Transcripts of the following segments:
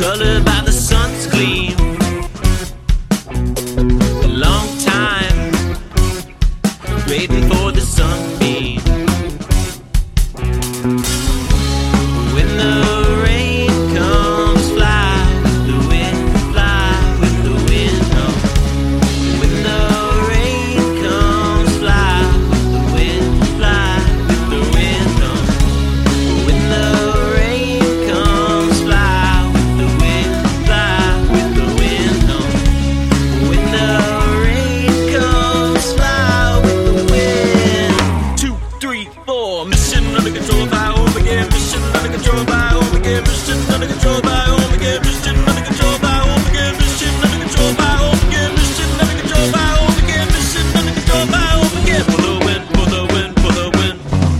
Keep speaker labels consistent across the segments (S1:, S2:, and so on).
S1: colored by the sun's gleam. A long time waiting for the sunbeam. When the rain comes, fly with the wind, fly with the wind. Oh. When the rain comes, fly with the wind, fly with the wind. Oh. When the rain comes, fly with the wind, fly with the wind. Oh. When the rain comes, fly with the wind. 2, 3, 4. Mission under control by Omega. Mission under control by Omega. Mission under control by Omega. Mission under control by Omega. Mission under control by Omega. Mission under control by Omega. Mission under control by Omega. For the win, for the win, for the win.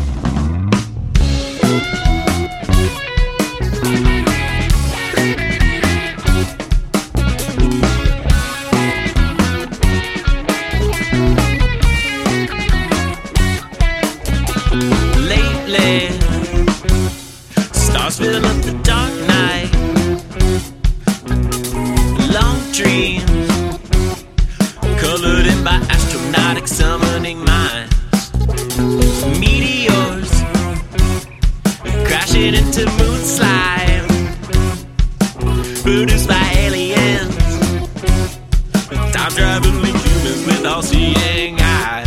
S1: Lately, stars fill up the dark night. Long dreams, colored in by astronautic summoning minds. Meteors, crashing into moon slime. Produced by aliens, time traveling humans with all-seeing eyes.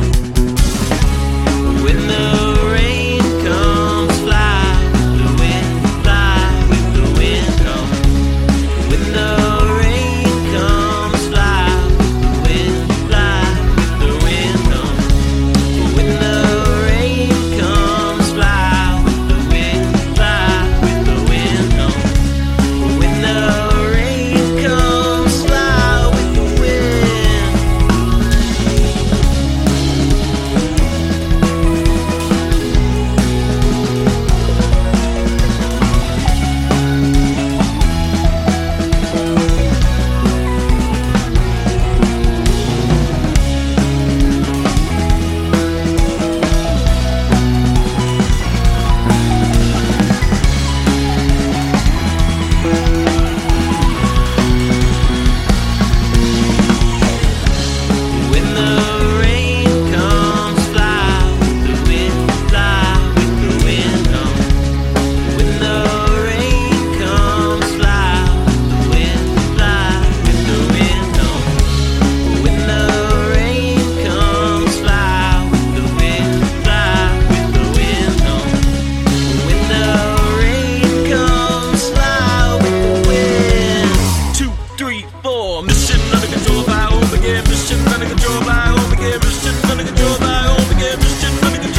S1: When the rain comes, fly with the wind, fly with the wind. Oh. When the rain comes, fly with the wind, fly with the wind. Oh. When the rain comes, fly with the wind, fly with the wind. Oh. When the rain comes, fly with the wind. When the rain comes, fly with the wind, fly with the wind. Oh. When the rain comes, fly with the wind, fly with the wind. Oh. When the rain comes, fly with the wind, fly with the wind. Oh. When the rain comes, fly with the wind. 2, 3, 4. Mission under control by Omega. Mission under control by Omega. Mission under control by Omega. Mission under control.